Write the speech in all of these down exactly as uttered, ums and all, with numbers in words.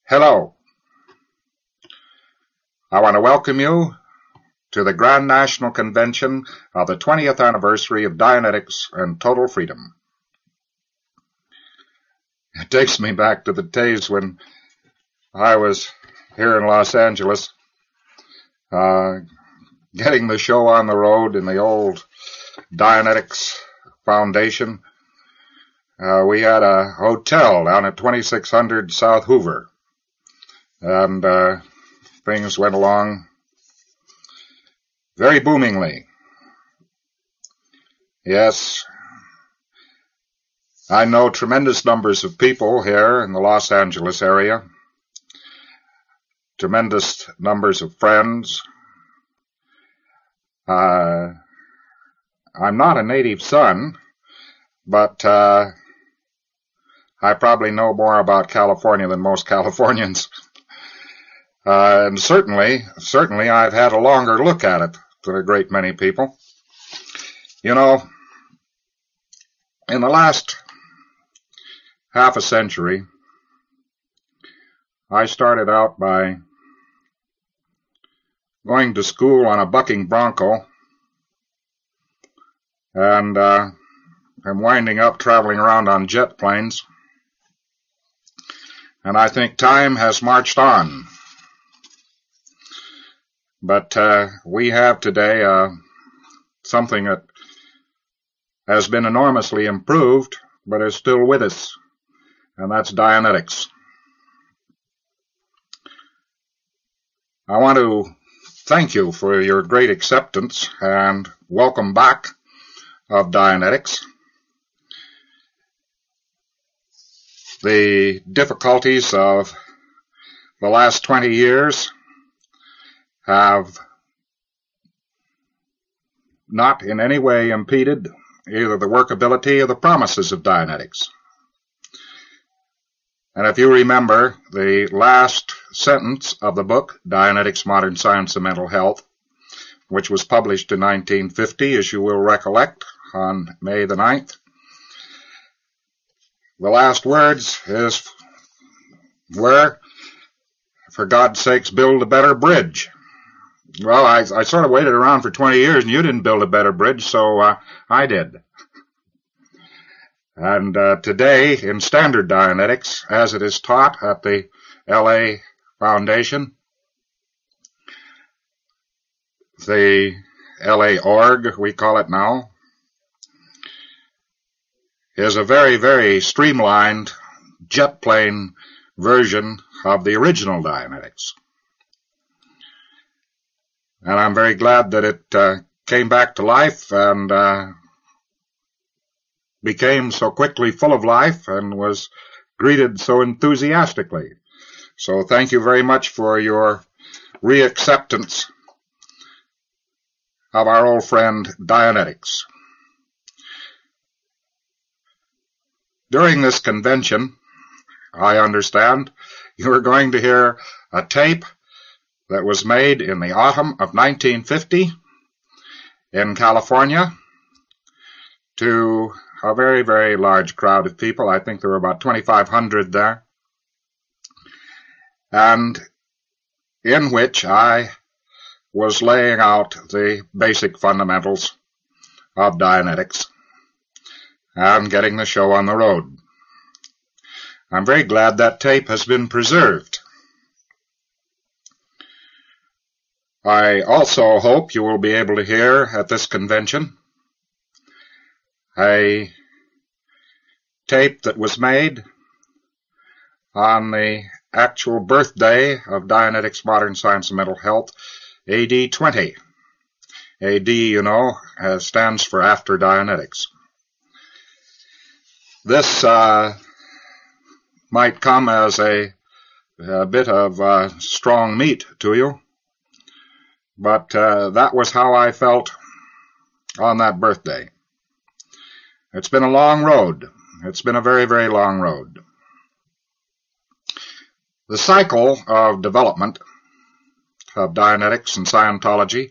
Hello. I want to welcome you to the Grand National Convention of the twentieth anniversary of Dianetics and Total Freedom. It takes me back to the days when I was here in Los Angeles, uh, getting the show on the road in the old Dianetics Foundation. Uh, we had a hotel down at twenty-six hundred South Hoover, and uh, things went along very boomingly. Yes, I know tremendous numbers of people here in the Los Angeles area, tremendous numbers of friends. Uh, I'm not a native son, but uh, I probably know more about California than most Californians. Uh, and certainly, certainly I've had a longer look at it than a great many people. You know, in the last half a century, I started out by going to school on a bucking bronco, and uh, I'm winding up traveling around on jet planes. And I think time has marched on. But uh, we have today uh, something that has been enormously improved, but is still with us, and that's Dianetics. I want to thank you for your great acceptance and welcome back of Dianetics. The difficulties of the last twenty years have not in any way impeded either the workability or the promises of Dianetics. And if you remember the last sentence of the book, Dianetics, Modern Science and Mental Health, which was published in nineteen fifty, as you will recollect, on May the ninth, the last words is, where, for God's sakes, build a better bridge. Well, I, I sort of waited around for twenty years, and you didn't build a better bridge, so uh, I did. And uh, today, in standard Dianetics, as it is taught at the L A Foundation, the L A org, we call it now, is a very, very streamlined jet plane version of the original Dianetics. And I'm very glad that it uh, came back to life and uh, became so quickly full of life and was greeted so enthusiastically. So thank you very much for your reacceptance of our old friend Dianetics. During this convention, I understand, you are going to hear a tape that was made in the autumn of nineteen fifty in California to a very, very large crowd of people. I think there were about twenty-five hundred there, and in which I was laying out the basic fundamentals of Dianetics and getting the show on the road. I'm very glad that tape has been preserved. I also hope you will be able to hear at this convention a tape that was made on the actual birthday of Dianetics, Modern Science and Mental Health, A D twenty. A D, you know, uh, stands for After Dianetics. This uh, might come as a, a bit of uh, strong meat to you, but uh, that was how I felt on that birthday. It's been a long road. It's been a very, very long road. The cycle of development of Dianetics and Scientology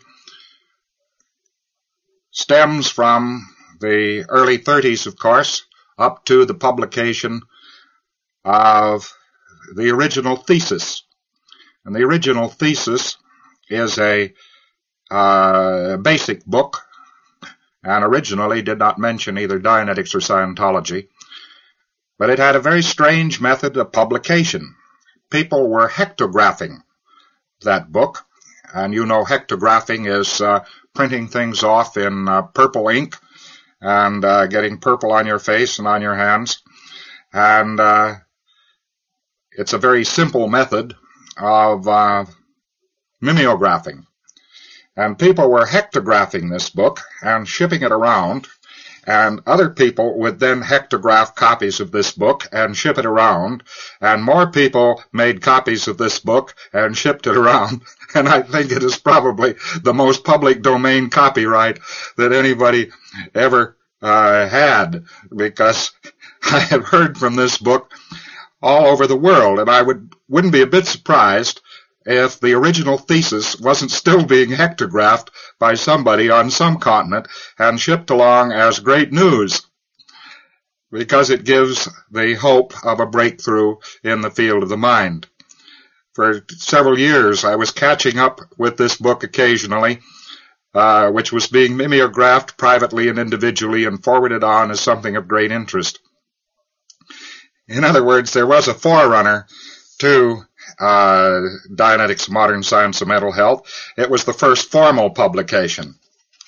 stems from the early thirties, of course, up to the publication of the original thesis. And the original thesis is a uh, basic book, and originally did not mention either Dianetics or Scientology. But it had a very strange method of publication. People were hectographing that book, and you know hectographing is uh, printing things off in uh, purple ink and uh, getting purple on your face and on your hands. And uh, it's a very simple method of uh, mimeographing. And people were hectographing this book and shipping it around, and other people would then hectograph copies of this book and ship it around, and more people made copies of this book and shipped it around. And I think it is probably the most public domain copyright that anybody ever uh, had, because I have heard from this book all over the world, and I would, wouldn't be a bit surprised if the original thesis wasn't still being hectographed by somebody on some continent and shipped along as great news, because it gives the hope of a breakthrough in the field of the mind. For several years, I was catching up with this book occasionally, uh, which was being mimeographed privately and individually and forwarded on as something of great interest. In other words, there was a forerunner to uh, Dianetics, Modern Science of Mental Health. It was the first formal publication.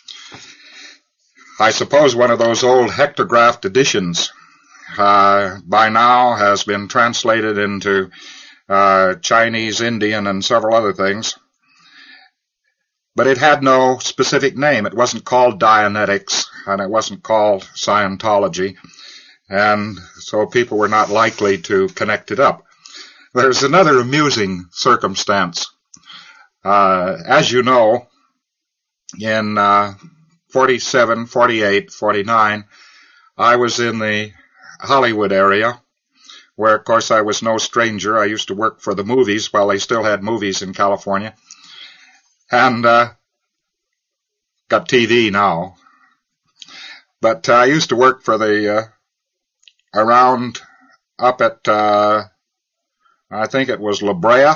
I suppose one of those old hectographed editions uh, by now has been translated into uh, Chinese, Indian, and several other things. But it had no specific name. It wasn't called Dianetics, and it wasn't called Scientology, and so people were not likely to connect it up. There's another amusing circumstance. Uh, as you know, in uh, forty-seven, forty-eight, forty-nine, I was in the Hollywood area, where, of course, I was no stranger. I used to work for the movies while they still had movies in California. And uh, got T V now. But uh, I used to work for the, uh, around, up at, uh, I think it was La Brea,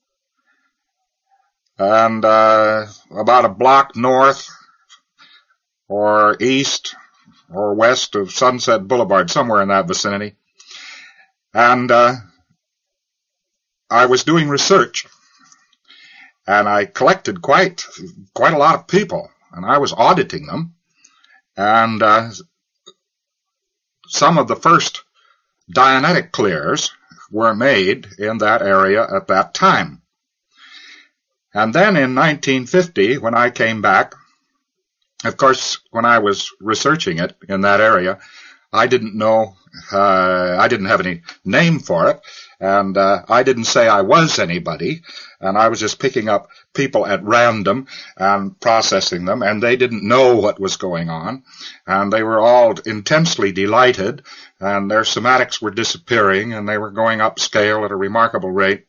and uh, about a block north or east or west of Sunset Boulevard, somewhere in that vicinity. And uh, I was doing research, and I collected quite quite a lot of people, and I was auditing them. And uh, some of the first Dianetic clears were made in that area at that time. And then in nineteen fifty, when I came back, of course, when I was researching it in that area, I didn't know, uh, I didn't have any name for it, and uh, I didn't say I was anybody, and I was just picking up people at random and processing them, and they didn't know what was going on, and they were all intensely delighted, and their somatics were disappearing, and they were going upscale at a remarkable rate.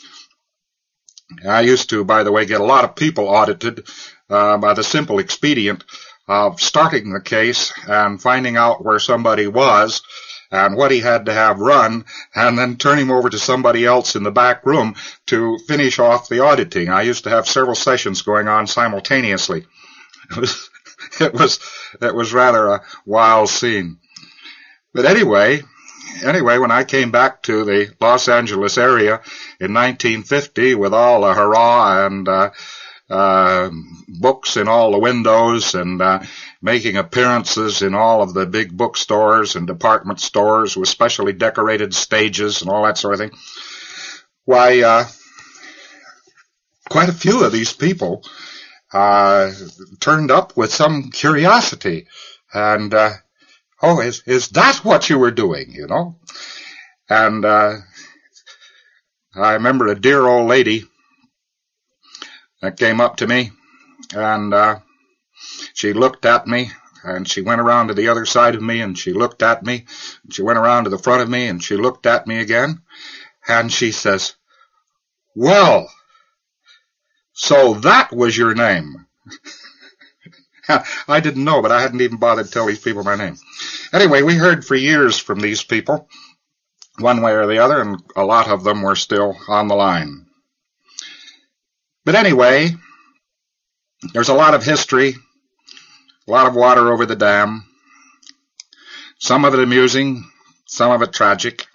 I used to, by the way, get a lot of people audited uh, by the simple expedient of starting the case and finding out where somebody was and what he had to have run, and then turn him over to somebody else in the back room to finish off the auditing. I used to have several sessions going on simultaneously. It was, it was, it was rather a wild scene. But anyway, anyway, when I came back to the Los Angeles area in nineteen fifty with all the hurrah and uh, uh, books in all the windows and uh, making appearances in all of the big bookstores and department stores with specially decorated stages and all that sort of thing, why, uh, quite a few of these people uh, turned up with some curiosity and, uh, oh, is, is that what you were doing, you know? And uh, I remember a dear old lady that came up to me, and uh, she looked at me, and she went around to the other side of me, and she looked at me, and she went around to the front of me, and she looked at me again, and she says, "Well, so that was your name." I didn't know, but I hadn't even bothered to tell these people my name. Anyway, we heard for years from these people one way or the other, and a lot of them were still on the line. But anyway, there's a lot of history, a lot of water over the dam, some of it amusing, some of it tragic,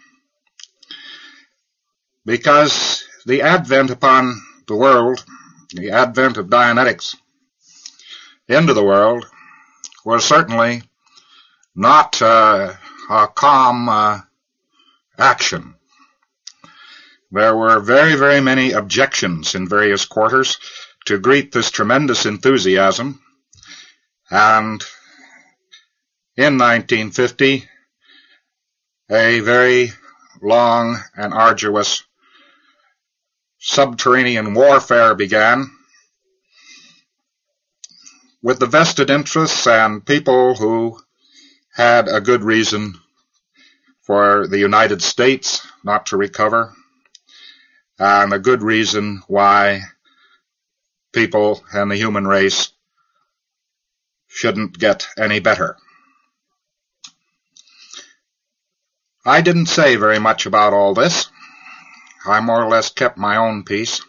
because the advent upon the world, the advent of Dianetics into the world, was certainly not uh, a calm uh, action. There were very, very many objections in various quarters to greet this tremendous enthusiasm, and in nineteen fifty, a very long and arduous subterranean warfare began, with the vested interests and people who had a good reason for the United States not to recover, and a good reason why people and the human race shouldn't get any better. I didn't say very much about all this. I more or less kept my own peace.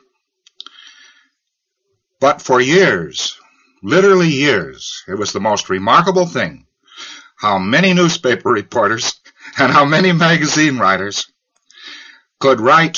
But for years, literally years, it was the most remarkable thing how many newspaper reporters and how many magazine writers could write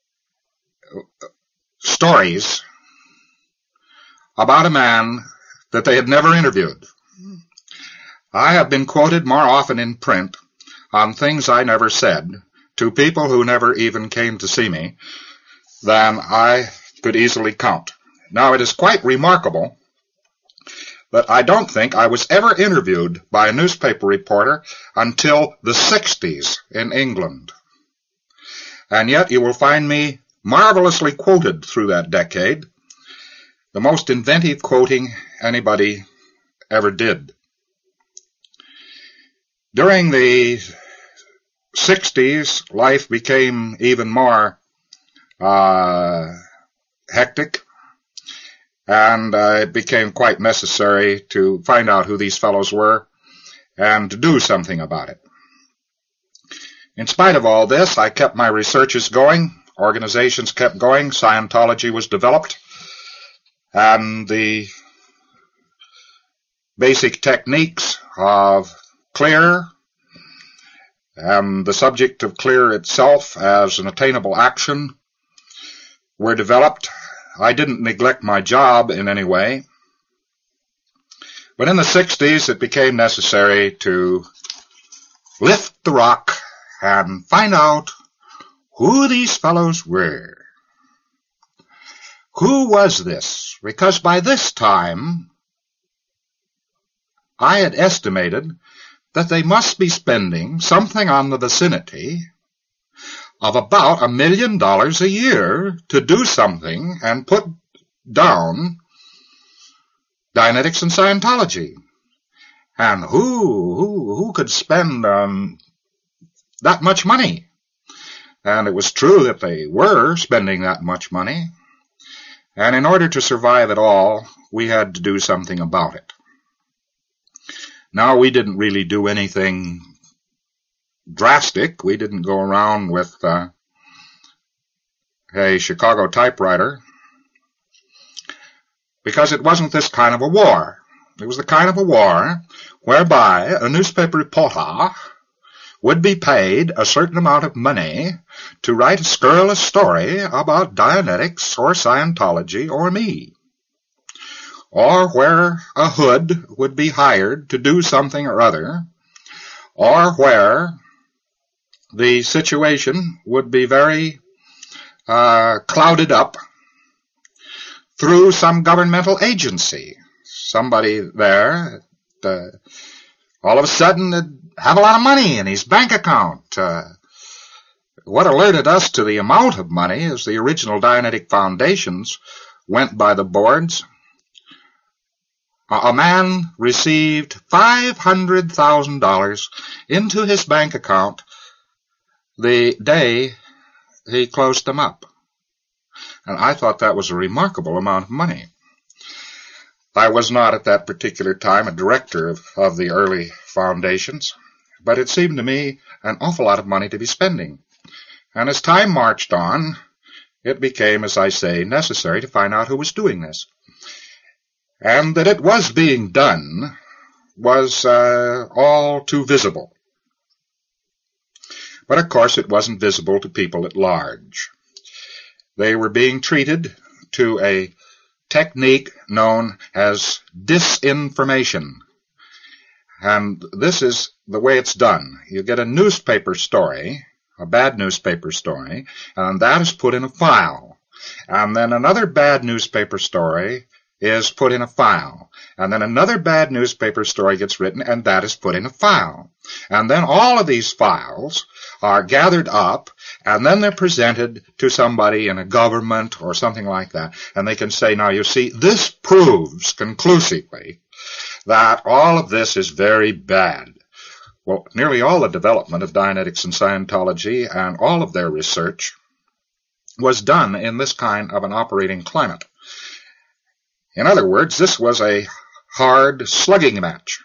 stories about a man that they had never interviewed. I have been quoted more often in print on things I never said to people who never even came to see me than I could easily count. Now, it is quite remarkable that I don't think I was ever interviewed by a newspaper reporter until the sixties in England. And yet you will find me marvelously quoted through that decade, the most inventive quoting anybody ever did. During the sixties, life became even more uh, hectic, and uh, it became quite necessary to find out who these fellows were and to do something about it. In spite of all this, I kept my researches going, organizations kept going, Scientology was developed, and the basic techniques of CLEAR and the subject of CLEAR itself as an attainable action were developed. I didn't neglect my job in any way, but in the sixties it became necessary to lift the rock and find out who these fellows were. Who was this? Because by this time I had estimated that they must be spending something on the vicinity of about a million dollars a year to do something and put down Dianetics and Scientology. And who, who, who could spend um, that much money? And it was true that they were spending that much money. And in order to survive at all, we had to do something about it. Now, we didn't really do anything drastic. We didn't go around with uh, a Chicago typewriter, because it wasn't this kind of a war. It was the kind of a war whereby a newspaper reporter would be paid a certain amount of money to write a scurrilous story about Dianetics or Scientology or me, or where a hood would be hired to do something or other, or where the situation would be very uh, clouded up through some governmental agency. Somebody there, uh, all of a sudden, would have a lot of money in his bank account. Uh, what alerted us to the amount of money is the original Dianetic foundations went by the boards. A man received five hundred thousand dollars into his bank account the day he closed them up. And I thought that was a remarkable amount of money. I was not at that particular time a director of, of the early foundations, but it seemed to me an awful lot of money to be spending. And as time marched on, it became, as I say, necessary to find out who was doing this. And that it was being done was uh, all too visible. But of course it wasn't visible to people at large. They were being treated to a technique known as disinformation. And this is the way it's done. You get a newspaper story, a bad newspaper story, and that is put in a file. And then another bad newspaper story is put in a file. And then another bad newspaper story gets written, and that is put in a file. And then all of these files are gathered up, and then they're presented to somebody in a government or something like that. And they can say, now you see, this proves conclusively that all of this is very bad. Well, nearly all the development of Dianetics and Scientology and all of their research was done in this kind of an operating climate. In other words, this was a hard slugging match.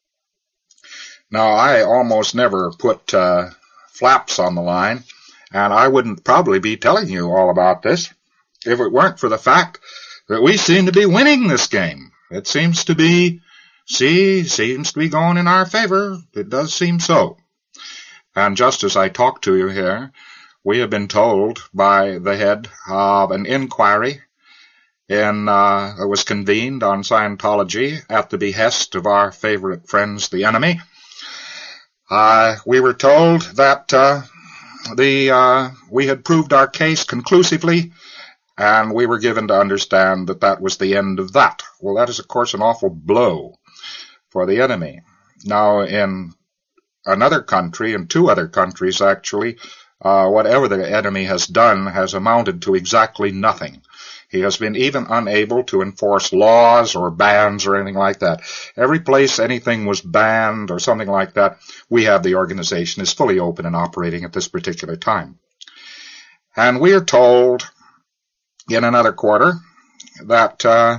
Now, I almost never put uh, flaps on the line, and I wouldn't probably be telling you all about this if it weren't for the fact that we seem to be winning this game. It seems to be, see, seems to be going in our favor. It does seem so. And just as I talk to you here, we have been told by the head of an inquiry in, uh, that was convened on Scientology at the behest of our favorite friends, the enemy. Uh, we were told that, uh, the, uh, we had proved our case conclusively, and we were given to understand that that was the end of that. Well, that is, of course, an awful blow for the enemy. Now, in another country, in two other countries, actually, uh, whatever the enemy has done has amounted to exactly nothing. He has been even unable to enforce laws or bans or anything like that. Every place anything was banned or something like that, we have the organization is fully open and operating at this particular time. And we are told in another quarter that uh,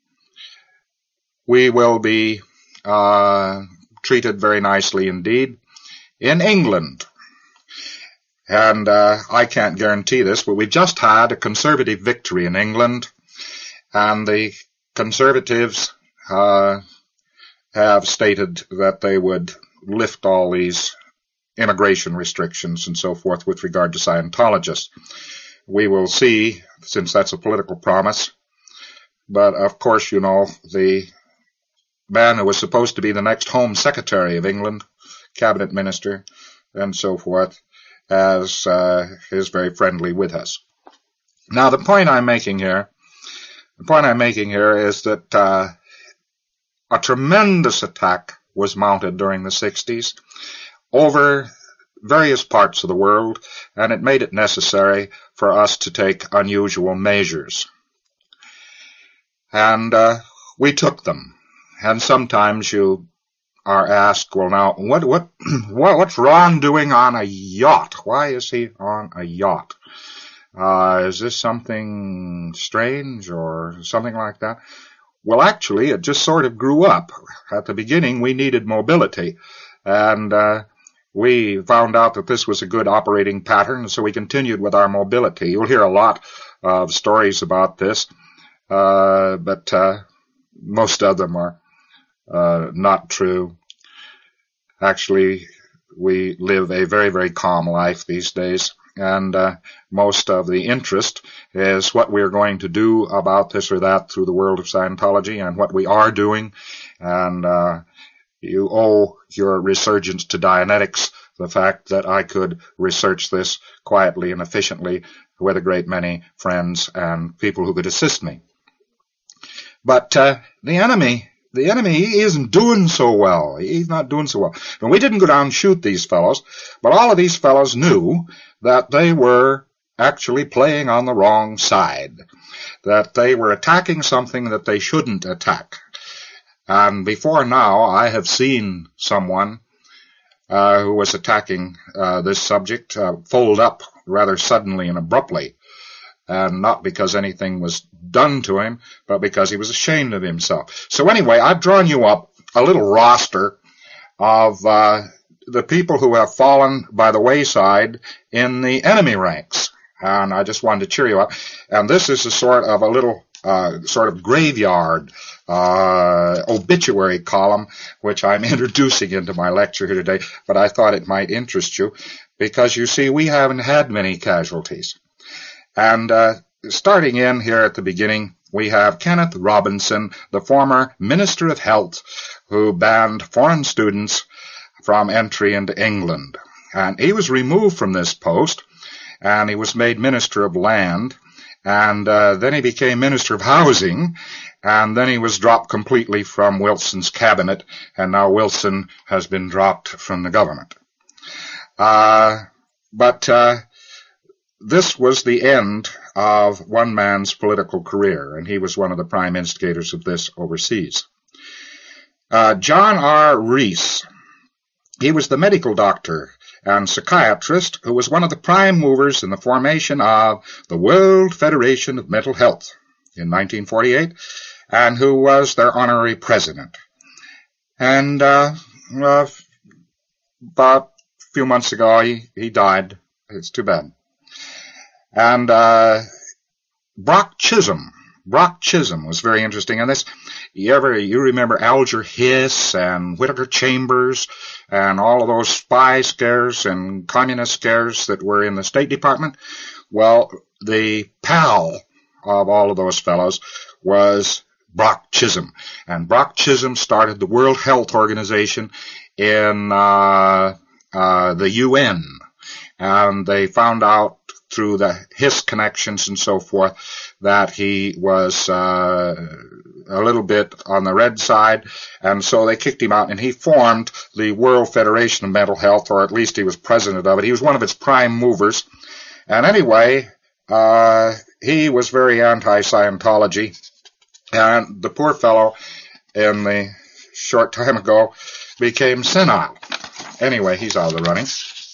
we will be uh, treated very nicely indeed in England. And uh, I can't guarantee this, but we just had a Conservative victory in England, and the Conservatives uh, have stated that they would lift all these immigration restrictions and so forth with regard to Scientologists. We will see, since that's a political promise. But, of course, you know, the man who was supposed to be the next Home Secretary of England, Cabinet Minister, and so forth, as uh, is very friendly with us. Now, the point I'm making here, the point I'm making here is that uh, a tremendous attack was mounted during the sixties over various parts of the world, and it made it necessary for us to take unusual measures. And uh, we took them. And sometimes you are asked, well, now, what, what, what, what's Ron doing on a yacht? Why is he on a yacht? Uh, is this something strange or something like that? Well, actually, it just sort of grew up. At the beginning, we needed mobility, and uh, we found out that this was a good operating pattern, so we continued with our mobility. You'll hear a lot of stories about this, uh, but uh, most of them are uh, not true. Actually, we live a very, very calm life these days, and uh, most of the interest is what we're going to do about this or that through the world of Scientology and what we are doing. And uh, you owe your resurgence to Dianetics the fact that I could research this quietly and efficiently with a great many friends and people who could assist me. But uh, the enemy... The enemy, he isn't doing so well. He's not doing so well. And we didn't go down and shoot these fellows, but all of these fellows knew that they were actually playing on the wrong side, that they were attacking something that they shouldn't attack. And before now, I have seen someone uh, who was attacking uh, this subject uh, fold up rather suddenly and abruptly, and not because anything was done to him, but because he was ashamed of himself. So anyway, I've drawn you up a little roster of uh, the people who have fallen by the wayside in the enemy ranks. And I just wanted to cheer you up. And this is a sort of a little uh, sort of graveyard uh, obituary column, which I'm introducing into my lecture here today. But I thought it might interest you because, you see, we haven't had many casualties. And uh, starting in here at the beginning, we have Kenneth Robinson, the former Minister of Health, who banned foreign students from entry into England. And he was removed from this post, and he was made Minister of Land, and uh, then he became Minister of Housing, and then he was dropped completely from Wilson's cabinet, and now Wilson has been dropped from the government. Uh, but uh, this was the end of one man's political career, and he was one of the prime instigators of this overseas. Uh, John R. Rees, he was the medical doctor and psychiatrist who was one of the prime movers in the formation of the World Federation of Mental Health in nineteen forty-eight, and who was their honorary president. And uh, uh, about a few months ago, he, he died. It's too bad. And uh, Brock Chisholm. Brock Chisholm was very interesting in this. You ever, you remember Alger Hiss and Whittaker Chambers and all of those spy scares and communist scares that were in the State Department? Well, the pal of all of those fellows was Brock Chisholm. And Brock Chisholm started the World Health Organization in uh, uh, the U N. And they found out through the Hiss connections and so forth that he was uh, a little bit on the red side, and so they kicked him out, and he formed the World Federation of Mental Health, or at least he was president of it. He was one of its prime movers. And anyway, uh, he was very anti-Scientology, and the poor fellow in the short time ago became senile. Anyway, he's out of the running.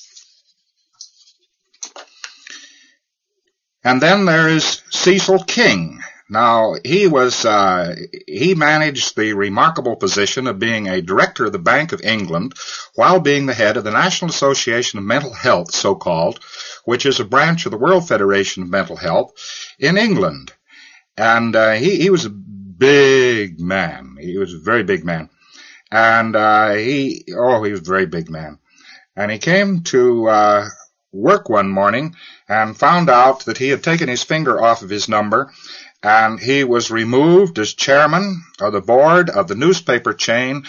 And then there is Cecil King. Now, he was, uh, he managed the remarkable position of being a director of the Bank of England while being the head of the National Association of Mental Health, so-called, which is a branch of the World Federation of Mental Health in England. And, uh, he, he was a big man. He was a very big man. And, uh, he, oh, he was a very big man. And he came to, uh, work one morning and found out that he had taken his finger off of his number, and he was removed as chairman of the board of the newspaper chain,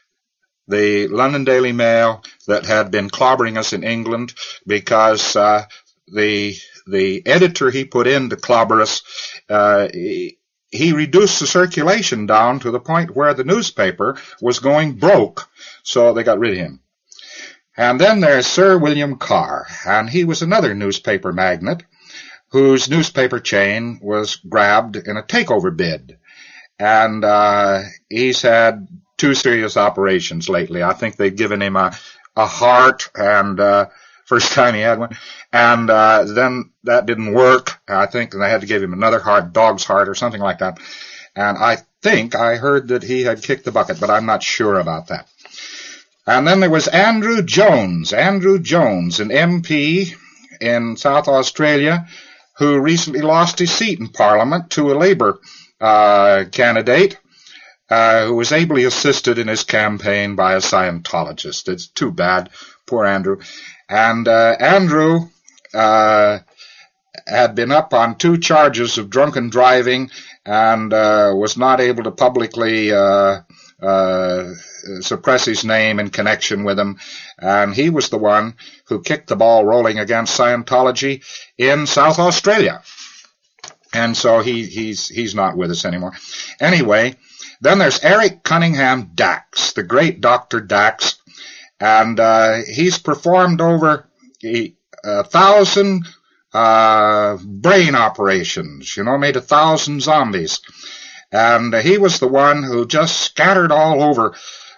the London Daily Mail, that had been clobbering us in England because uh, the the editor he put in to clobber us, uh, he, he reduced the circulation down to the point where the newspaper was going broke, so they got rid of him. And then there's Sir William Carr, and he was another newspaper magnate whose newspaper chain was grabbed in a takeover bid. And uh he's had two serious operations lately. I think they've given him a, a heart, and uh first time he had one. And uh then that didn't work. I think they had to give him another heart, dog's heart or something like that. And I think I heard that he had kicked the bucket, but I'm not sure about that. And then there was Andrew Jones, Andrew Jones, an M P in South Australia who recently lost his seat in Parliament to a Labour uh, candidate uh, who was ably assisted in his campaign by a Scientologist. It's too bad, poor Andrew. And uh, Andrew uh, had been up on two charges of drunken driving and uh, was not able to publicly uh, uh, suppress his name in connection with him. And he was the one who kicked the ball rolling against Scientology in South Australia. And so he, he's, he's not with us anymore. Anyway, then there's Eric Cunningham Dax, the great Doctor Dax. And, uh, he's performed over a, a thousand, uh, brain operations, you know, made a thousand zombies. And uh, he was the one who just scattered all over,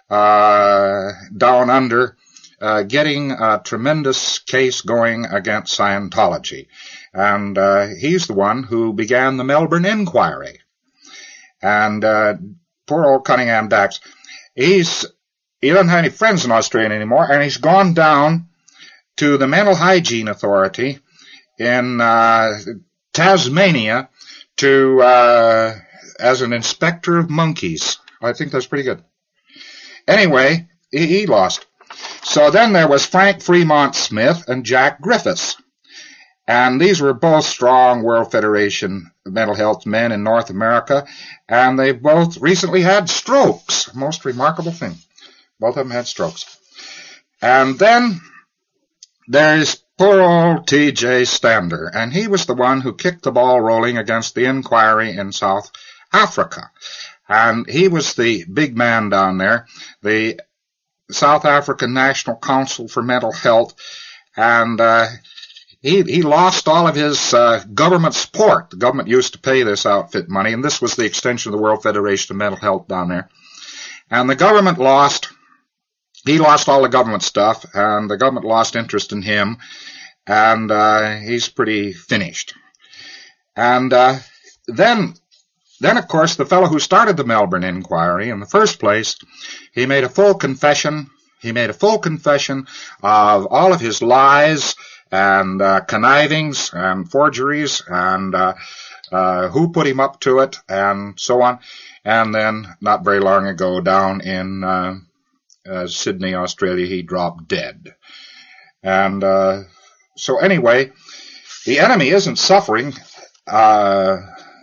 uh, down under, uh, getting a tremendous case going against Scientology. And, uh, he's the one who began the Melbourne Inquiry. And, uh, poor old Cunningham Dax, he's, he doesn't have any friends in Australia anymore, and he's gone down to the Mental Hygiene Authority in uh, Tasmania to uh, as an inspector of monkeys. I think that's pretty good. Anyway, he, he lost. So then there was Frank Fremont Smith and Jack Griffiths. And these were both strong World Federation mental health men in North America, and they both recently had strokes. Most remarkable thing. Both of them had strokes. And then there's poor old T J Stander, and he was the one who kicked the ball rolling against the inquiry in South Africa. And he was the big man down there, the South African National Council for Mental Health, and uh He, he lost all of his uh, government support. The government used to pay this outfit money, and this was the extension of the World Federation of Mental Health down there. And the government lost, he lost all the government stuff, and the government lost interest in him, and uh, he's pretty finished. And uh, then, then, of course, the fellow who started the Melbourne Inquiry in the first place, he made a full confession, he made a full confession of all of his lies, and uh, connivings and forgeries and uh, uh, who put him up to it and so on. And then not very long ago down in uh, uh, Sydney, Australia, he dropped dead. And uh, so anyway, the enemy isn't suffering uh,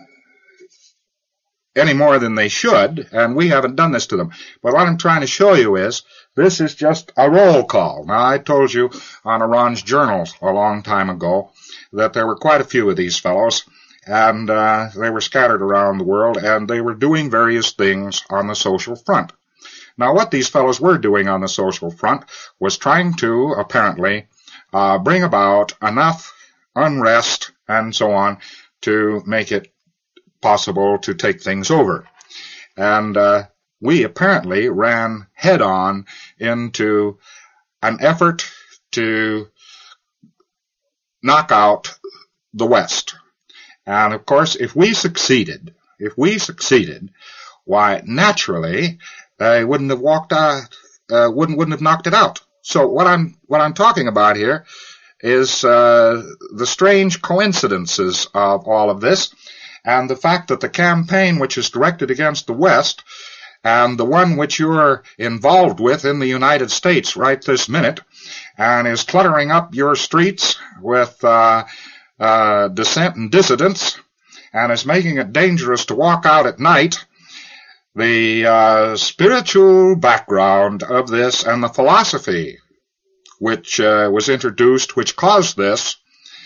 any more than they should, and we haven't done this to them. But what I'm trying to show you is this is just a roll call. Now, I told you on Iran's journals a long time ago that there were quite a few of these fellows, and uh, they were scattered around the world, and they were doing various things on the social front. Now, what these fellows were doing on the social front was trying to, apparently, uh, bring about enough unrest and so on to make it possible to take things over. And uh, we apparently ran head-on into an effort to knock out the West. And, of course, if we succeeded, if we succeeded, why, naturally, they wouldn't have walked out, uh, wouldn't, wouldn't have knocked it out. So what I'm, what I'm talking about here is uh, the strange coincidences of all of this, and the fact that the campaign which is directed against the West and the one which you're involved with in the United States right this minute and is cluttering up your streets with uh, uh, dissent and dissidents and is making it dangerous to walk out at night, the uh, spiritual background of this and the philosophy which uh, was introduced, which caused this,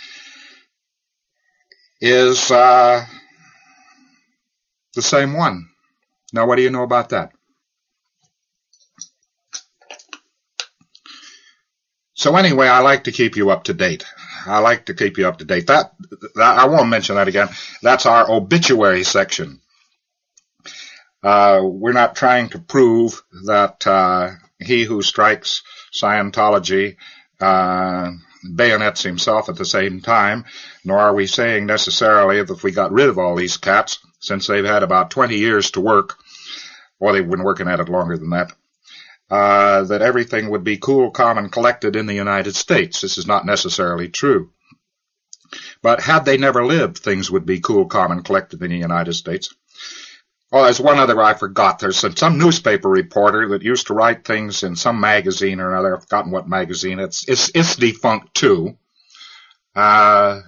is uh, the same one. Now, what do you know about that? So anyway, I like to keep you up to date. I like to keep you up to date. That, that I won't mention that again. That's our obituary section. Uh, we're not trying to prove that uh, he who strikes Scientology uh, bayonets himself at the same time, nor are we saying necessarily that if we got rid of all these cats, since they've had about twenty years to work, or they've been working at it longer than that, uh, that everything would be cool, calm, and collected in the United States. This is not necessarily true. But had they never lived, things would be cool, calm, and collected in the United States. Oh, there's one other I forgot. There's some, some newspaper reporter that used to write things in some magazine or another. I've forgotten what magazine. It's, it's, it's defunct too. Uh,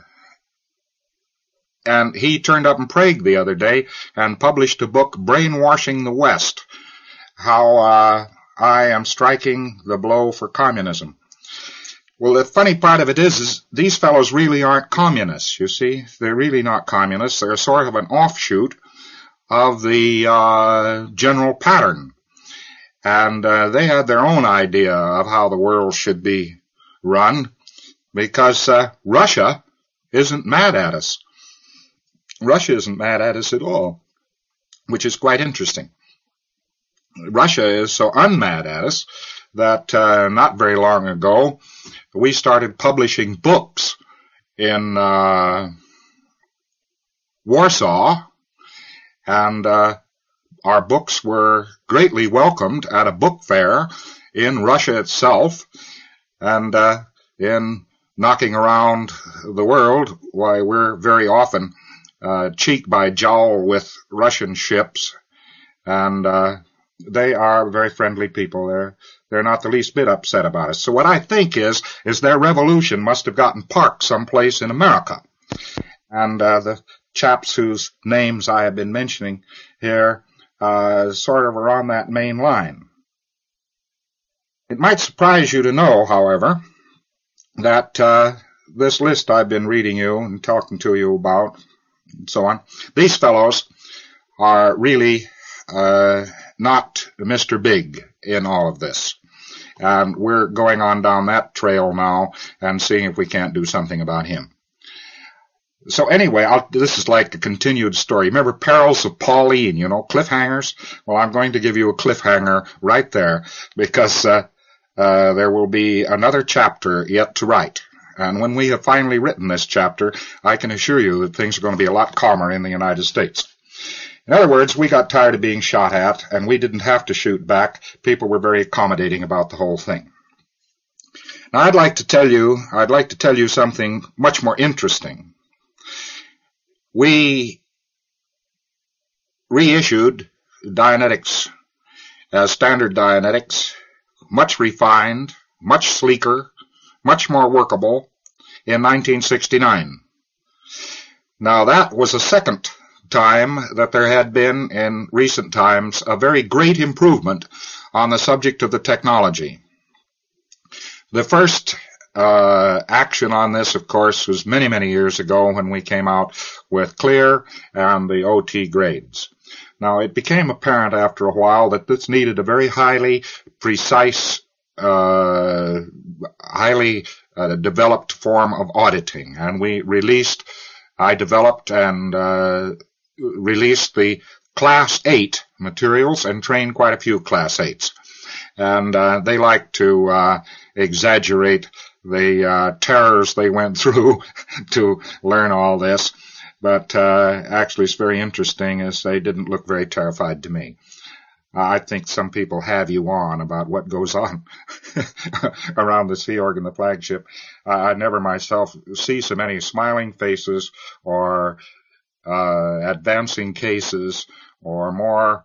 and he turned up in Prague the other day and published a book, Brainwashing the West, how, uh, I am striking the blow for communism. Well, the funny part of it is, is these fellows really aren't communists, you see. They're really not communists. They're sort of an offshoot of the uh, general pattern. And uh, they had their own idea of how the world should be run, because uh, Russia isn't mad at us. Russia isn't mad at us at all, which is quite interesting. Russia is so unmad at us that uh, not very long ago we started publishing books in uh, Warsaw, and uh, our books were greatly welcomed at a book fair in Russia itself, and uh, in knocking around the world, why, we're very often uh, cheek by jowl with Russian ships, and uh, they are very friendly people. They're they're not the least bit upset about us. So what I think is is their revolution must have gotten parked someplace in America, and uh, the chaps whose names I have been mentioning here uh, sort of are on that main line. It might surprise you to know, however, that uh, this list I've been reading you and talking to you about, and so on, these fellows are really uh, not Mister Big in all of this. And we're going on down that trail now and seeing if we can't do something about him. So anyway, I'll, this is like a continued story. Remember Perils of Pauline, you know, cliffhangers? Well, I'm going to give you a cliffhanger right there, because uh, uh, there will be another chapter yet to write. And when we have finally written this chapter, I can assure you that things are going to be a lot calmer in the United States. In other words, we got tired of being shot at, and we didn't have to shoot back. People were very accommodating about the whole thing. Now, I'd like to tell you, I'd like to tell you something much more interesting. We reissued Dianetics as standard Dianetics, much refined, much sleeker, much more workable, in nineteen sixty-nine. Now, that was the second time that there had been in recent times a very great improvement on the subject of the technology. The first uh action on this, of course, was many, many years ago when we came out with Clear and the O T grades. Now, it became apparent after a while that this needed a very highly precise, uh highly uh, developed form of auditing, and we released, I developed and uh released the Class eight materials and trained quite a few Class eights. And uh, they like to uh, exaggerate the uh, terrors they went through to learn all this. But uh, actually it's very interesting, as they didn't look very terrified to me. Uh, I think some people have you on about what goes on around the Sea Org and the flagship. Uh, I never myself see so many smiling faces or uh advancing cases or more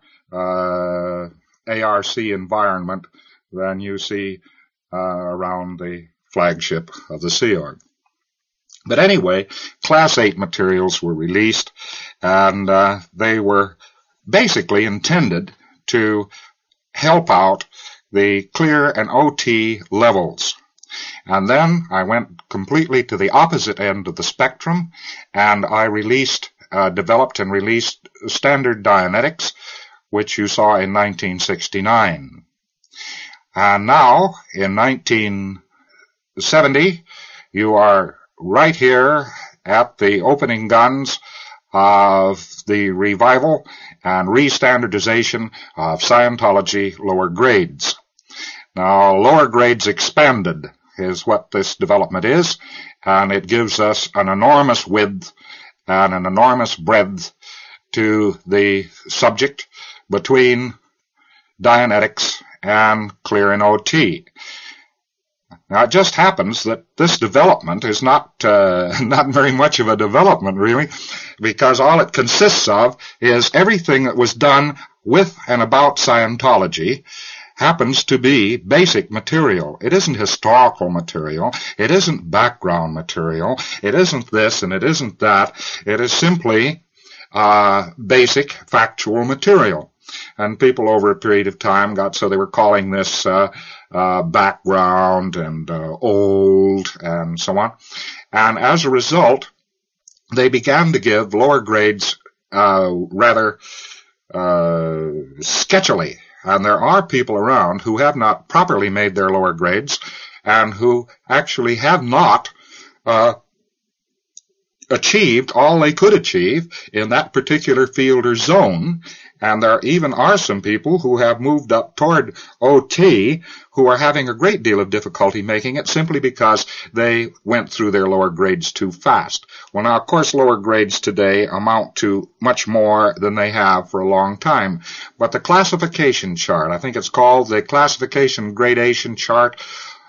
uh A R C environment than you see uh around the flagship of the Sea Org. But anyway, Class eight materials were released, and uh they were basically intended to help out the Clear and O T levels. And then I went completely to the opposite end of the spectrum, and I released Uh, developed and released standard Dianetics, which you saw in nineteen sixty-nine. And now, in nineteen seventy, you are right here at the opening guns of the revival and re-standardization of Scientology lower grades. Now, lower grades expanded is what this development is, and it gives us an enormous width and an enormous breadth to the subject between Dianetics and Clear and O T. Now, it just happens that this development is not uh, not very much of a development, really, because all it consists of is everything that was done with and about Scientology happens to be basic material. It isn't historical material. It isn't background material. It isn't this and it isn't that. It is simply uh basic factual material. And people over a period of time got so they were calling this uh, uh background and uh, old and so on. And as a result, they began to give lower grades uh rather uh sketchily. And there are people around who have not properly made their lower grades and who actually have not uh achieved all they could achieve in that particular field or zone. And there even are some people who have moved up toward O T who are having a great deal of difficulty making it simply because they went through their lower grades too fast. Well, now, of course, lower grades today amount to much more than they have for a long time. But the classification chart, I think it's called the Classification Gradation Chart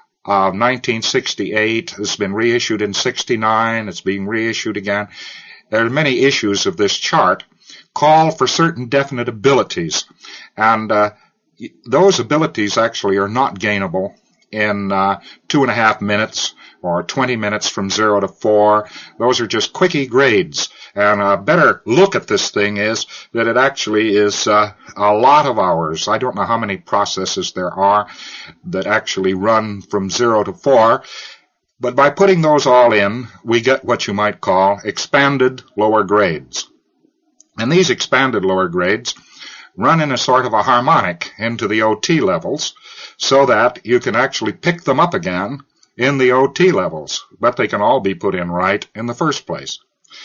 of nineteen sixty-eight. It's been reissued in sixty-nine. It's being reissued again. There are many issues of this chart call for certain definite abilities, and uh, those abilities actually are not gainable in uh, two and a half minutes or twenty minutes from zero to four. Those are just quickie grades, and a better look at this thing is that it actually is uh, a lot of hours. I don't know how many processes there are that actually run from zero to four, but by putting those all in, we get what you might call expanded lower grades. And these expanded lower grades run in a sort of a harmonic into the O T levels so that you can actually pick them up again in the O T levels, but they can all be put in right in the first place.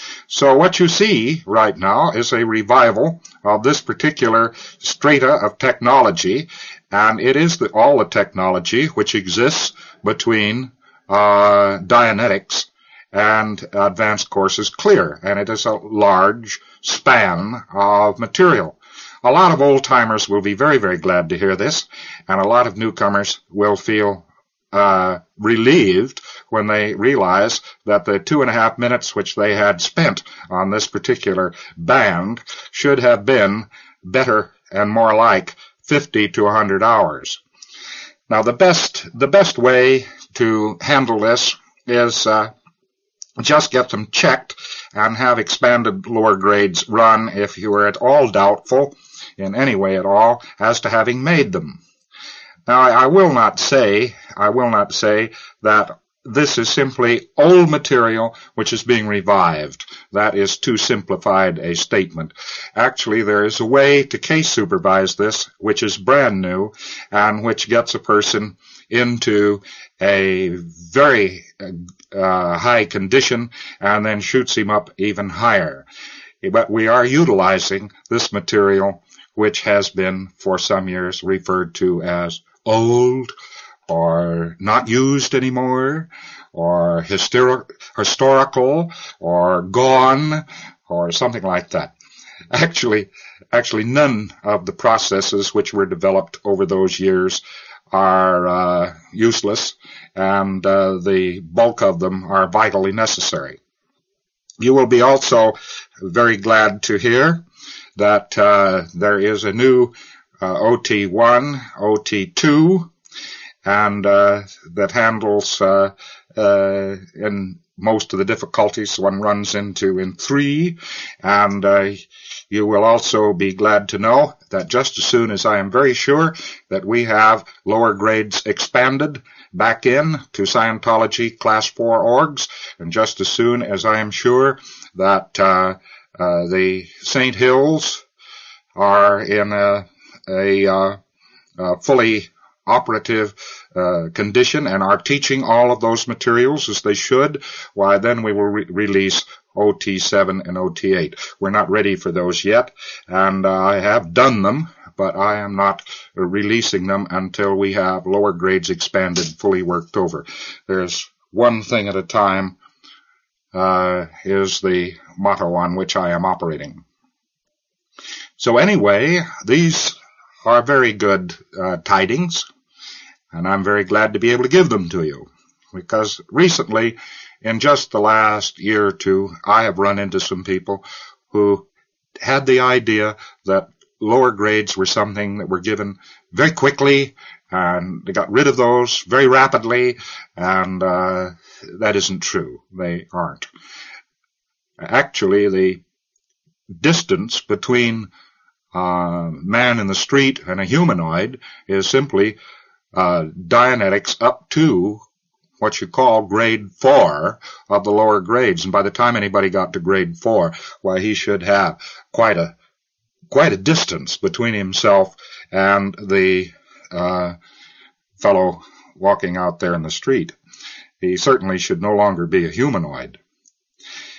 So what you see right now is a revival of this particular strata of technology, and it is the, all the technology which exists between uh, Dianetics and Advanced Courses Clear, and it is a large span of material. A lot of old-timers will be very, very glad to hear this, and a lot of newcomers will feel uh relieved when they realize that the two and a half minutes which they had spent on this particular band should have been better and more like fifty to one hundred hours. Now, the best the best way to handle this is uh just get them checked and have expanded lower grades run if you are at all doubtful in any way at all as to having made them. Now, I will not say, I will not say that this is simply old material which is being revived. That is too simplified a statement. Actually, there is a way to case supervise this which is brand new and which gets a person into a very uh, high condition and then shoots him up even higher. But we are utilizing this material which has been for some years referred to as old or not used anymore or hyster- historical or gone or something like that. Actually, actually none of the processes which were developed over those years are uh, useless, and uh, the bulk of them are vitally necessary. You will be also very glad to hear that uh, there is a new uh, O T one, O T two, and uh, that handles uh, uh, in most of the difficulties one runs into in three, and uh, you will also be glad to know that just as soon as I am very sure that we have lower grades expanded back in to Scientology Class four orgs, and just as soon as I am sure that uh, uh, the Saint Hills are in a, a, uh, a fully operative uh, condition and are teaching all of those materials as they should, why then we will re- release O T seven and O T eight. We're not ready for those yet, and uh, I have done them, but I am not releasing them until we have lower grades expanded, fully worked over. There's one thing at a time uh, is the motto on which I am operating. So anyway, these are very good uh, tidings, and I'm very glad to be able to give them to you, because recently, in just the last year or two, I have run into some people who had the idea that lower grades were something that were given very quickly, and they got rid of those very rapidly, and uh, that isn't true. They aren't. Actually, the distance between uh, man in the street and a humanoid is simply uh, Dianetics up to what you call grade four of the lower grades. And by the time anybody got to grade four, why, he should have quite a quite a distance between himself and the uh, fellow walking out there in the street. He certainly should no longer be a humanoid.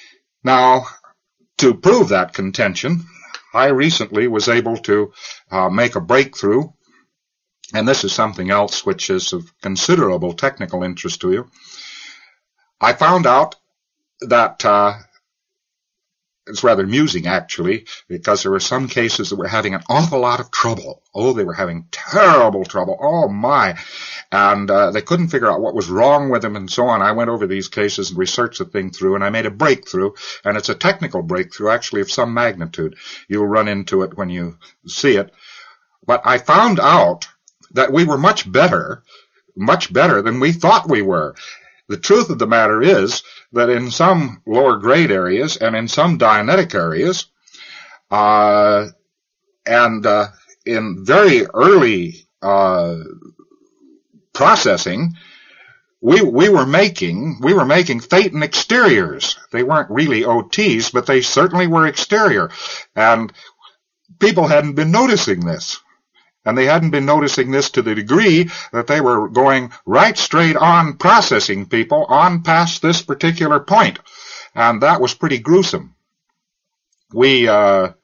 Now, to prove that contention, I recently was able to uh, make a breakthrough, and this is something else which is of considerable technical interest to you. I found out that uh, it's rather amusing, actually, because there were some cases that were having an awful lot of trouble. Oh, they were having terrible trouble. Oh, my. And uh, they couldn't figure out what was wrong with them and so on. I went over these cases and researched the thing through, and I made a breakthrough, and it's a technical breakthrough, actually, of some magnitude. You'll run into it when you see it. But I found out that we were much better, much better than we thought we were. The truth of the matter is that in some lower grade areas and in some Dianetic areas, uh, and uh, in very early uh, processing, we we were making we were making Thetan exteriors. They weren't really O Ts, but they certainly were exterior, and people hadn't been noticing this. And they hadn't been noticing this to the degree that they were going right straight on processing people on past this particular point. And that was pretty gruesome. We uh,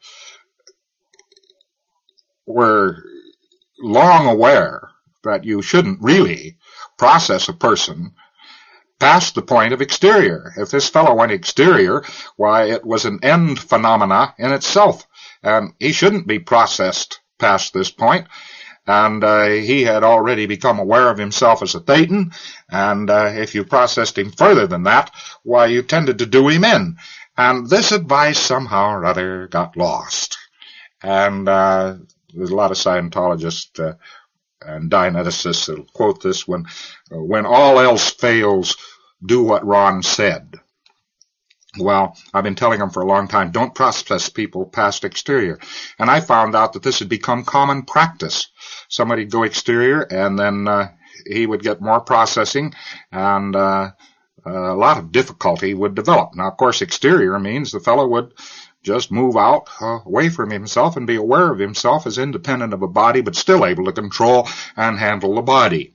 were long aware that you shouldn't really process a person past the point of exterior. If this fellow went exterior, why, it was an end phenomena in itself. And he shouldn't be processed past this point, and uh, he had already become aware of himself as a Thetan, and uh, if you processed him further than that, why, you tended to do him in. And this advice somehow or other got lost. And uh, there's a lot of Scientologists uh, and Dianeticists that will quote this when, uh, when all else fails, do what Ron said. Well, I've been telling them for a long time, don't process people past exterior. And I found out that this had become common practice. Somebody would go exterior, and then uh, he would get more processing, and uh, a lot of difficulty would develop. Now, of course, exterior means the fellow would just move out uh, away from himself and be aware of himself as independent of a body, but still able to control and handle the body.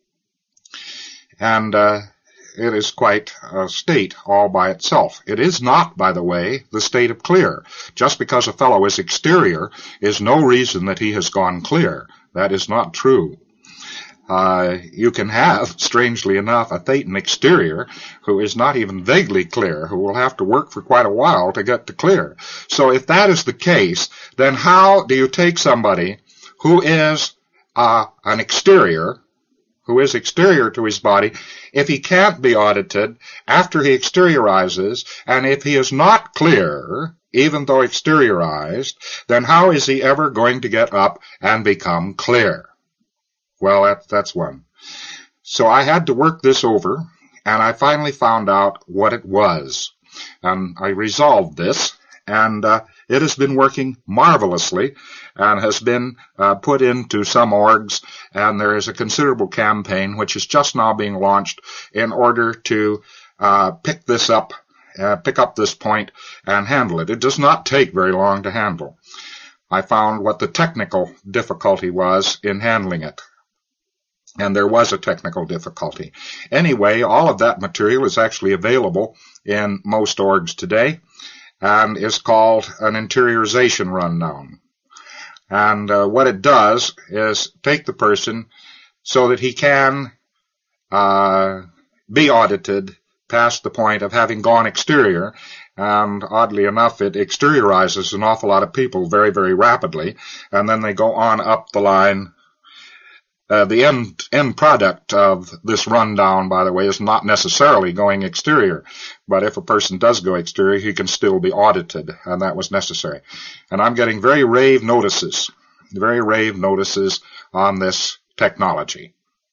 And uh it is quite a state all by itself. It is not, by the way, the state of clear. Just because a fellow is exterior is no reason that he has gone clear. That is not true. Uh, you can have, strangely enough, a Thetan exterior who is not even vaguely clear, who will have to work for quite a while to get to clear. So if that is the case, then how do you take somebody who is uh, an exterior, who is exterior to his body, if he can't be audited after he exteriorizes, and if he is not clear, even though exteriorized, then how is he ever going to get up and become clear? Well, that, that's one. So I had to work this over, and I finally found out what it was. And I resolved this, and uh, it has been working marvelously and has been uh, put into some orgs, and there is a considerable campaign which is just now being launched in order to uh, pick this up, uh, pick up this point and handle it. It does not take very long to handle. I found what the technical difficulty was in handling it. And there was a technical difficulty. Anyway, all of that material is actually available in most orgs today, and is called an interiorization rundown. And uh, what it does is take the person so that he can uh, be audited past the point of having gone exterior. And oddly enough, it exteriorizes an awful lot of people very, very rapidly. And then they go on up the line. Uh, the end, end product of this rundown, by the way, is not necessarily going exterior. But if a person does go exterior, he can still be audited, and that was necessary. And I'm getting very rave notices, very rave notices on this technology.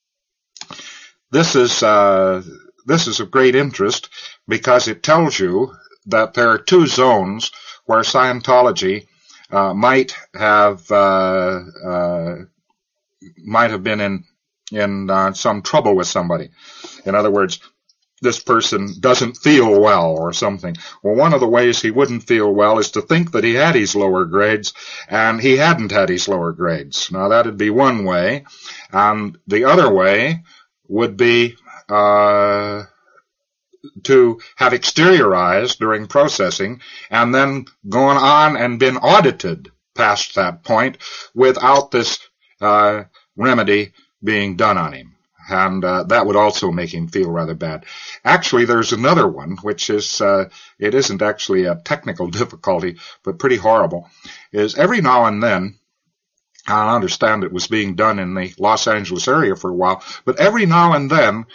This is, uh, this is of great interest because it tells you that there are two zones where Scientology, uh, might have, uh, uh, might have been in in uh, some trouble with somebody. In other words, this person doesn't feel well or something. Well, one of the ways he wouldn't feel well is to think that he had his lower grades, and he hadn't had his lower grades. Now, that'd be one way. And the other way would be uh to have exteriorized during processing and then gone on and been audited past that point without this uh, remedy being done on him. And uh, that would also make him feel rather bad. Actually, there's another one, which is, uh, it isn't actually a technical difficulty, but pretty horrible, is every now and then, I understand it was being done in the Los Angeles area for a while, but every now and then,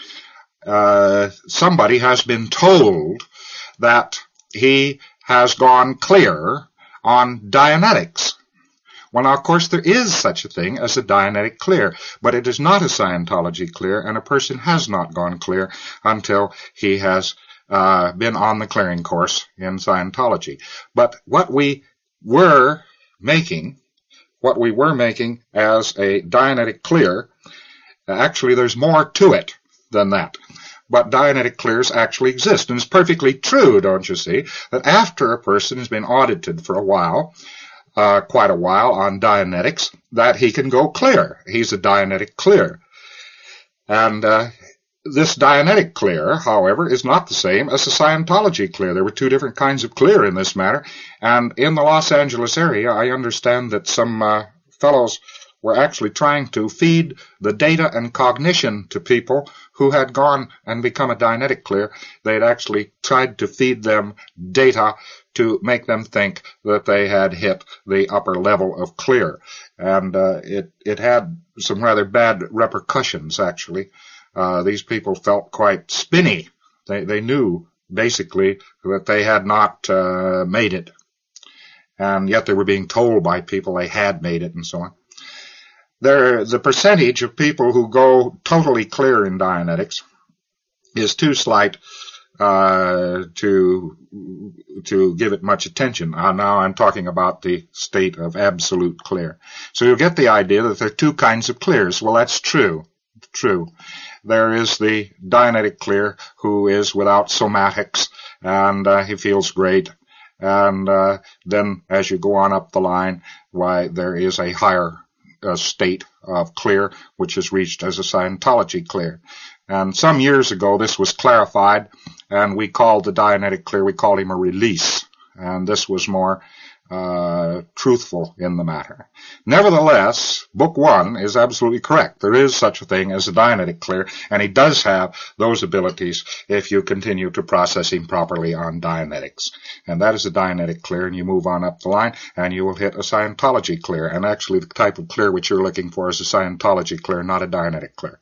uh, somebody has been told that he has gone clear on Dianetics. Well, now, of course, there is such a thing as a Dianetic clear, but it is not a Scientology clear, and a person has not gone clear until he has uh, been on the clearing course in Scientology. But what we were making, what we were making as a Dianetic clear, actually there's more to it than that. But Dianetic clears actually exist, and it's perfectly true, don't you see, that after a person has been audited for a while, Uh, quite a while on Dianetics, that he can go clear. He's a Dianetic clear. And uh, this Dianetic clear, however, is not the same as a Scientology clear. There were two different kinds of clear in this matter. And in the Los Angeles area, I understand that some uh, fellows were actually trying to feed the data and cognition to people who had gone and become a Dianetic clear. They had actually tried to feed them data to make them think that they had hit the upper level of clear. And uh, it, it had some rather bad repercussions, actually. Uh, these people felt quite spinny. They, they knew, basically, that they had not uh, made it. And yet they were being told by people they had made it and so on. There, the percentage of people who go totally clear in Dianetics is too slight uh, to to give it much attention. Uh, now I'm talking about the state of absolute clear. So you'll get the idea that there are two kinds of clears. Well, that's true. True. There is the Dianetic clear who is without somatics, and uh, he feels great. And uh, then as you go on up the line, why, there is a higher uh, state of clear, which is reached as a Scientology clear. And some years ago, this was clarified, and we called the Dianetic clear, we called him a release. And this was more uh truthful in the matter. Nevertheless, Book One is absolutely correct. There is such a thing as a Dianetic clear, and he does have those abilities if you continue to process him properly on Dianetics. And that is a Dianetic clear, and you move on up the line, and you will hit a Scientology clear. And actually, the type of clear which you're looking for is a Scientology clear, not a Dianetic clear.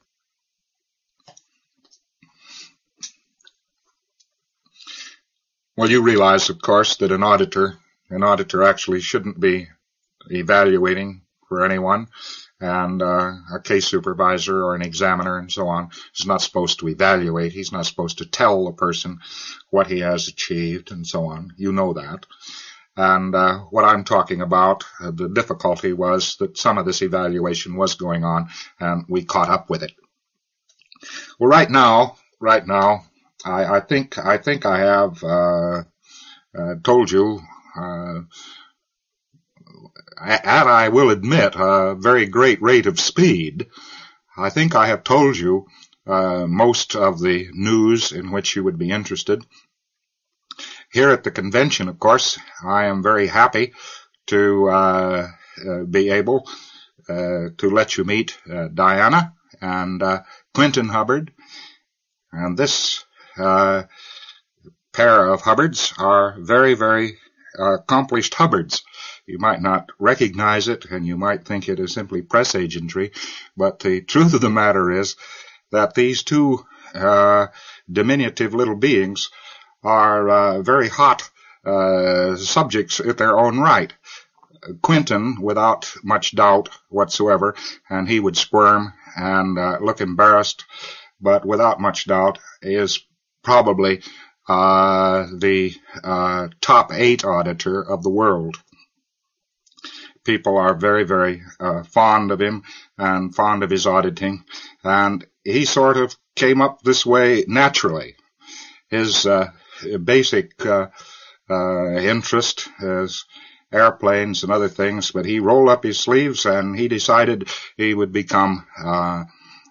Well, you realize, of course, that an auditor An auditor actually shouldn't be evaluating for anyone, and uh, a case supervisor or an examiner and so on is not supposed to evaluate. He's not supposed to tell a person what he has achieved and so on. You know that. And uh, what I'm talking about, uh, the difficulty was that some of this evaluation was going on, and we caught up with it. Well, right now, right now, I, I think I think I have uh, uh, told you. Uh, at, I will admit, a very great rate of speed. I think I have told you uh, most of the news in which you would be interested. Here at the convention, of course, I am very happy to uh, uh, be able uh, to let you meet uh, Diana and uh, Quentin Hubbard. And this uh, pair of Hubbards are very, very accomplished Hubbards. You might not recognize it, and you might think it is simply press agentry, but the truth of the matter is that these two uh, diminutive little beings are uh, very hot uh, subjects at their own right. Quentin, without much doubt whatsoever, and he would squirm and uh, look embarrassed, but without much doubt is probably Uh, the uh, top eight auditor of the world. People are very, very uh, fond of him and fond of his auditing, and he sort of came up this way naturally. His uh, basic uh, uh, interest is airplanes and other things, but he rolled up his sleeves and he decided he would become uh,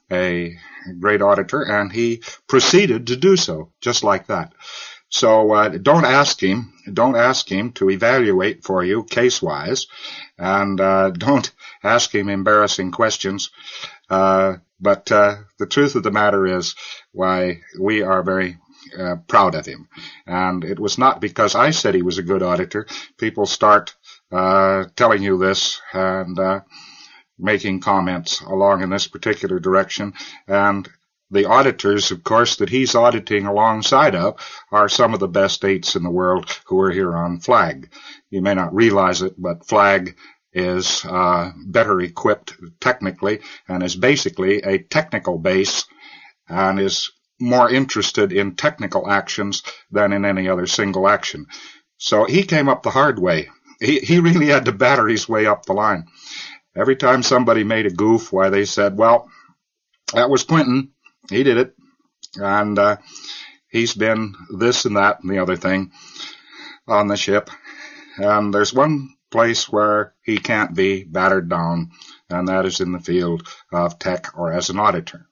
a great auditor, and he proceeded to do so, just like that. So uh, don't ask him, don't ask him to evaluate for you case-wise, and uh, don't ask him embarrassing questions. Uh, but uh, the truth of the matter is, why, we are very uh, proud of him. And it was not because I said he was a good auditor. People start uh, telling you this and uh, making comments along in this particular direction. And the auditors, of course, that he's auditing alongside of are some of the best eights in the world who are here on FLAG. You may not realize it, but FLAG is uh, better equipped technically and is basically a technical base and is more interested in technical actions than in any other single action. So he came up the hard way. He, he really had to batter his way up the line. Every time somebody made a goof, why, they said, well, that was Quentin. He did it. And uh, he's been this and that and the other thing on the ship. And there's one place where he can't be battered down, and that is in the field of tech or as an auditor.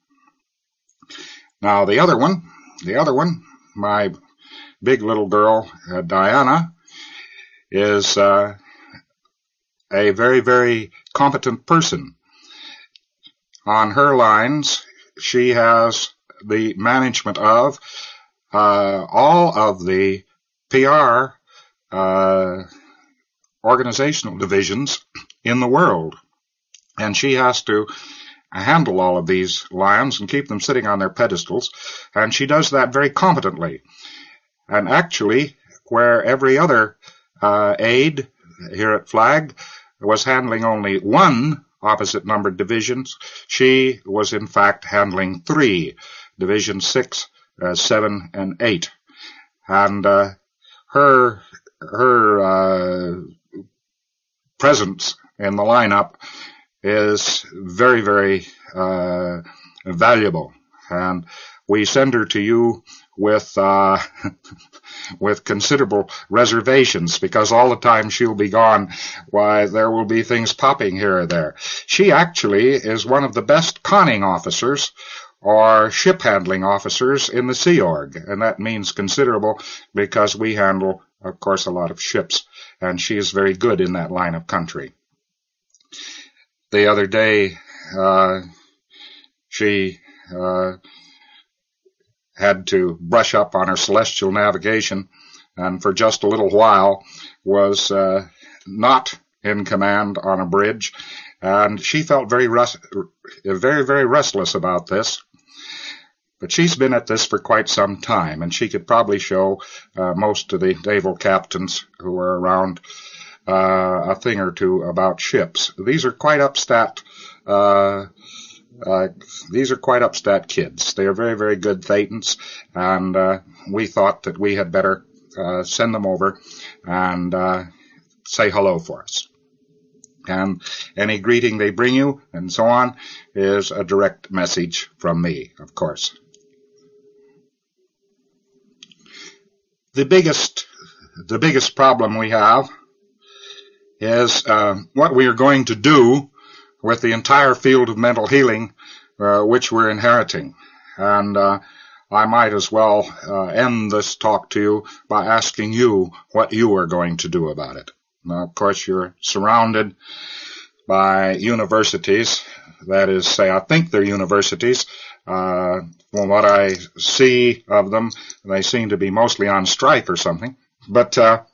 Now, the other one, the other one, my big little girl, uh, Diana, is uh, a very, very competent person. On her lines, she has the management of uh, all of the P R uh, organizational divisions in the world. And she has to handle all of these lions and keep them sitting on their pedestals. And she does that very competently. And actually, where every other uh, aide here at FLAG was handling only one opposite numbered divisions, she was in fact handling three, Division six, uh, seven, and eight. And uh, her her uh, presence in the lineup is very, very uh, valuable. And we send her to you with uh, with considerable reservations, because all the time she'll be gone, why, there will be things popping here or there. She actually is one of the best conning officers or ship handling officers in the Sea Org, and that means considerable because we handle, of course, a lot of ships, and she is very good in that line of country. The other day, uh, she uh, had to brush up on her celestial navigation, and for just a little while was uh, not in command on a bridge, and she felt very, rest- very, very restless about this. But she's been at this for quite some time, and she could probably show uh, most of the naval captains who are around uh, a thing or two about ships. These are quite upstat uh, uh, these are quite upstat kids. They are very, very good Thetans, and uh, we thought that we had better uh, send them over and uh, say hello for us. And any greeting they bring you and so on is a direct message from me, of course. The biggest, the biggest problem we have is uh, what we are going to do with the entire field of mental healing, uh, which we're inheriting. And uh, I might as well uh, end this talk to you by asking you what you are going to do about it. Now, of course, you're surrounded by universities. That is, say, I think they're universities. Uh, from what I see of them, they seem to be mostly on strike or something. But uh,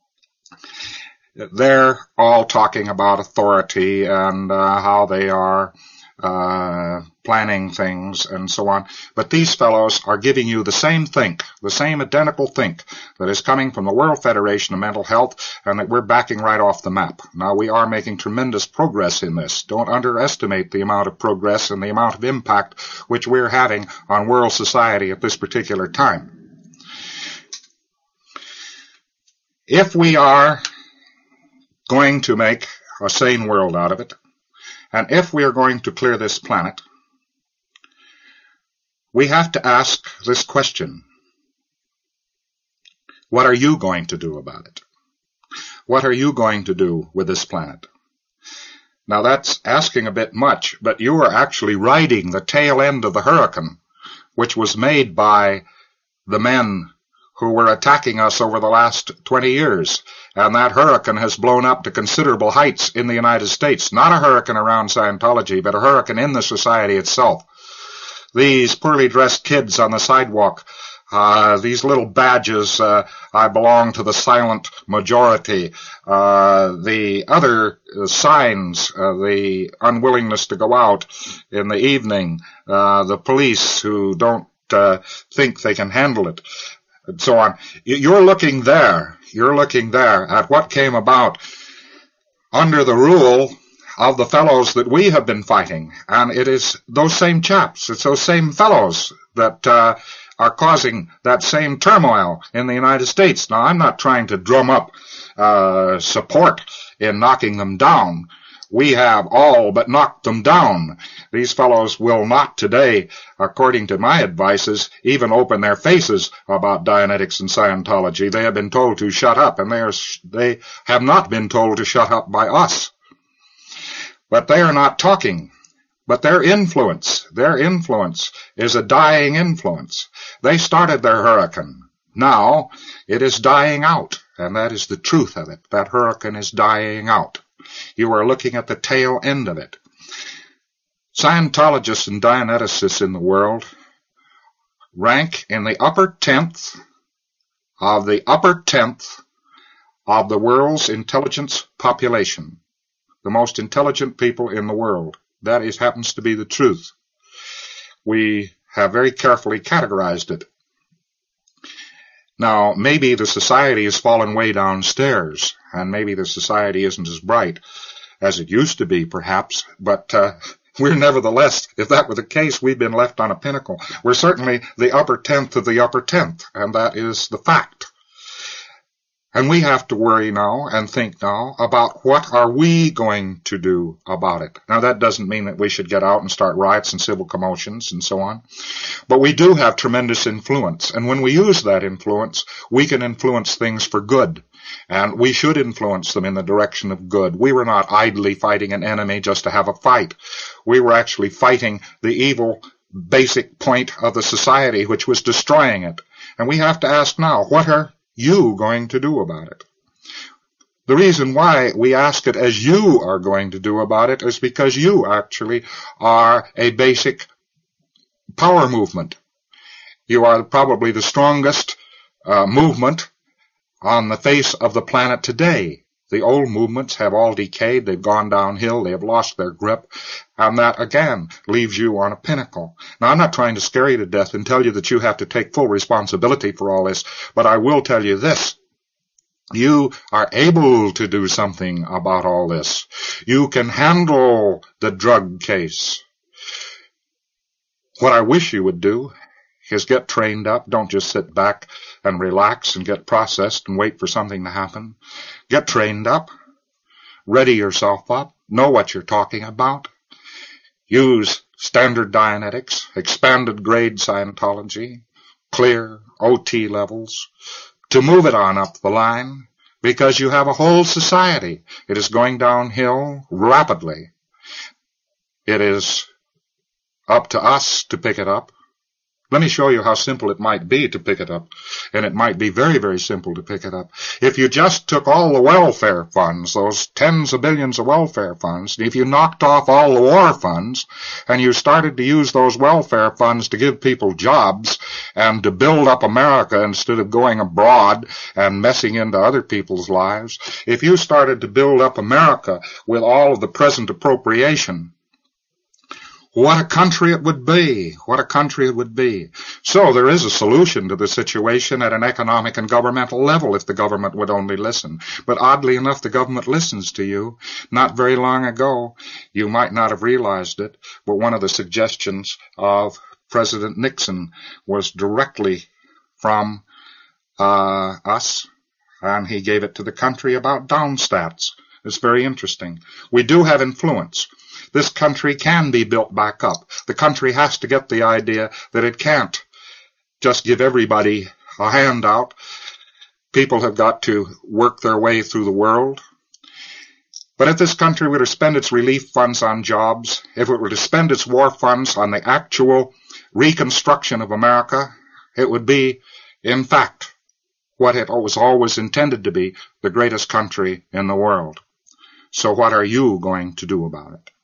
they're all talking about authority and uh, how they are uh planning things and so on. But these fellows are giving you the same think, the same identical think that is coming from the World Federation of Mental Health, and that we're backing right off the map. Now, we are making tremendous progress in this. Don't underestimate the amount of progress and the amount of impact which we're having on world society at this particular time. If we are going to make a sane world out of it, and if we are going to clear this planet, we have to ask this question. What are you going to do about it? What are you going to do with this planet? Now that's asking a bit much, but you are actually riding the tail end of the hurricane, which was made by the men who were attacking us over the last twenty years. And that hurricane has blown up to considerable heights in the United States. Not a hurricane around Scientology, but a hurricane in the society itself. These poorly dressed kids on the sidewalk, uh, these little badges, uh, I belong to the silent majority, uh, the other uh, signs, uh, the unwillingness to go out in the evening, uh, the police who don't uh, think they can handle it, and so on. You're looking there, you're looking there at what came about under the rule of the fellows that we have been fighting. And it is those same chaps, it's those same fellows that uh, are causing that same turmoil in the United States. Now, I'm not trying to drum up uh, support in knocking them down. We have all but knocked them down. These fellows will not today, according to my advices, even open their faces about Dianetics and Scientology. They have been told to shut up, and they are, they have not been told to shut up by us. But they are not talking. But their influence, their influence is a dying influence. They started their hurricane. Now it is dying out, and that is the truth of it. That hurricane is dying out. You are looking at the tail end of it. Scientologists and Dianeticists in the world rank in the upper tenth of the upper tenth of the world's intelligence population. The most intelligent people in the world. That is, happens to be the truth. We have very carefully categorized it. Now, maybe the society has fallen way downstairs, and maybe the society isn't as bright as it used to be, perhaps, but uh, we're nevertheless, if that were the case, we've been left on a pinnacle. We're certainly the upper tenth of the upper tenth, and that is the fact. And we have to worry now and think now about what are we going to do about it. Now, that doesn't mean that we should get out and start riots and civil commotions and so on. But we do have tremendous influence. And when we use that influence, we can influence things for good. And we should influence them in the direction of good. We were not idly fighting an enemy just to have a fight. We were actually fighting the evil basic point of the society, which was destroying it. And we have to ask now, what are you going to do about it? The reason why we ask it as you are going to do about it is because you actually are a basic power movement. You are probably the strongest uh, movement on the face of the planet today. The old movements have all decayed, they've gone downhill, they have lost their grip, and that, again, leaves you on a pinnacle. Now, I'm not trying to scare you to death and tell you that you have to take full responsibility for all this, but I will tell you this. You are able to do something about all this. You can handle the drug case. What I wish you would do is get trained up. Don't just sit back and relax and get processed and wait for something to happen. Get trained up. Ready yourself up. Know what you're talking about. Use standard Dianetics, expanded grade Scientology, clear O T levels, to move it on up the line, because you have a whole society. It is going downhill rapidly. It is up to us to pick it up. Let me show you how simple it might be to pick it up. And it might be very, very simple to pick it up. If you just took all the welfare funds, those tens of billions of welfare funds, if you knocked off all the war funds, and you started to use those welfare funds to give people jobs and to build up America instead of going abroad and messing into other people's lives, if you started to build up America with all of the present appropriation, what a country it would be. What a country it would be. So there is a solution to the situation at an economic and governmental level if the government would only listen. But oddly enough, the government listens to you. Not very long ago, you might not have realized it, but one of the suggestions of President Nixon was directly from uh, us, and he gave it to the country about downstats. It's very interesting. We do have influence. This country can be built back up. The country has to get the idea that it can't just give everybody a handout. People have got to work their way through the world. But if this country were to spend its relief funds on jobs, if it were to spend its war funds on the actual reconstruction of America, it would be, in fact, what it was always intended to be, the greatest country in the world. So what are you going to do about it?